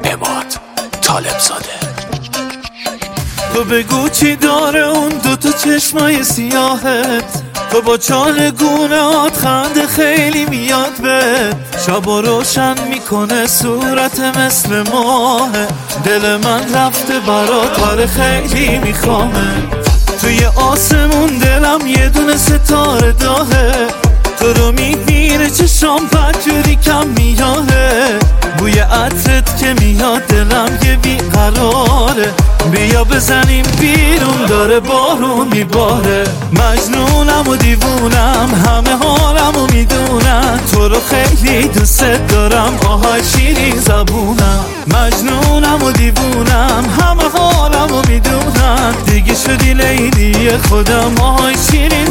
عماد طالب زاده. تو بگو چی داره اون دوتا چشمای سیاهت، تو با چالگونات خنده خیلی میاد به شبا روشن میکنه صورت مثل ماهه. دل من رفته برات آره خیلی میخوامه، توی آسمون دلم یه دونه ستاره داهه. تو رو میبینه چشام بدجوری کم میاهه، بوی عطرت که میاد دلم یه بیقراره. بیا بزنیم بیرون داره بارون میباره. مجنونم و دیوونم همه حالم و میدونم، تو رو خیلی دوست دارم آهای شیرین زبونم. مجنونم و دیوونم همه حالم و میدونم، دیگه شدی لیلی خودم آهای شیرین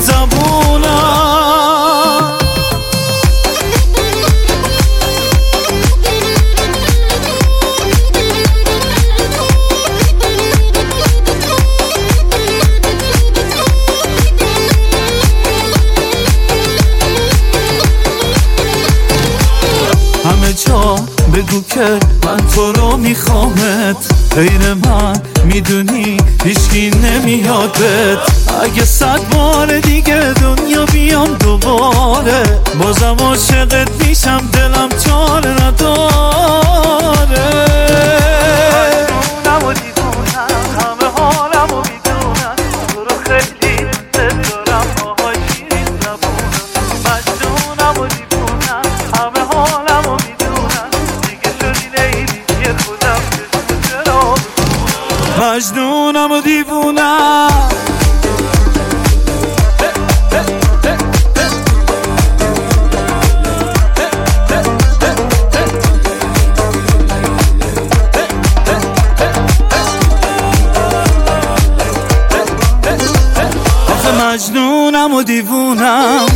زبونم. همه جا بگو که من تو رو میخوامت، غیر من میدونی هیچکی نمیادت. اگه 100 بار دیگه دنیا بیام دوباره، بازم عاشقت میشم دلم چاره نداره. مجنونم و دیوونم همه حالم و میدونم، تو رو خیلی دوست دارم آهای شیرین زبونم. مجنونم و دیوونم همه حالم و میدونم، دیگه شدی لیلی خودم چرا. مجنونم و دیوونم مجنونم و دیوونم.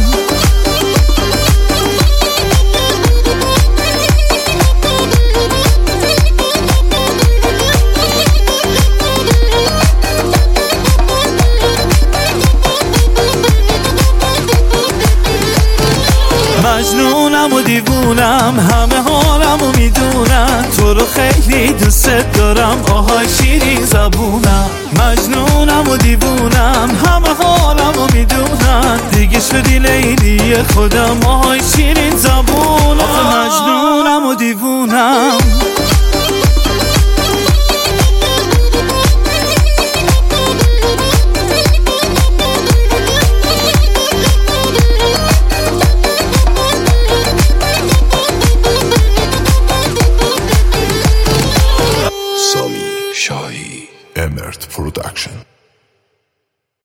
مجنونم و دیوونم همه حالم و میدونم، تو رو خیلی دوست دارم آهای شیرین زبونم. مجنونم و دیوونم همه حالم و میدونم، دیگه شدی لیلی خودم آهای شیرین زبونم. مجنونم و دیوونم. سامی شاهی، امرت پروداکشن.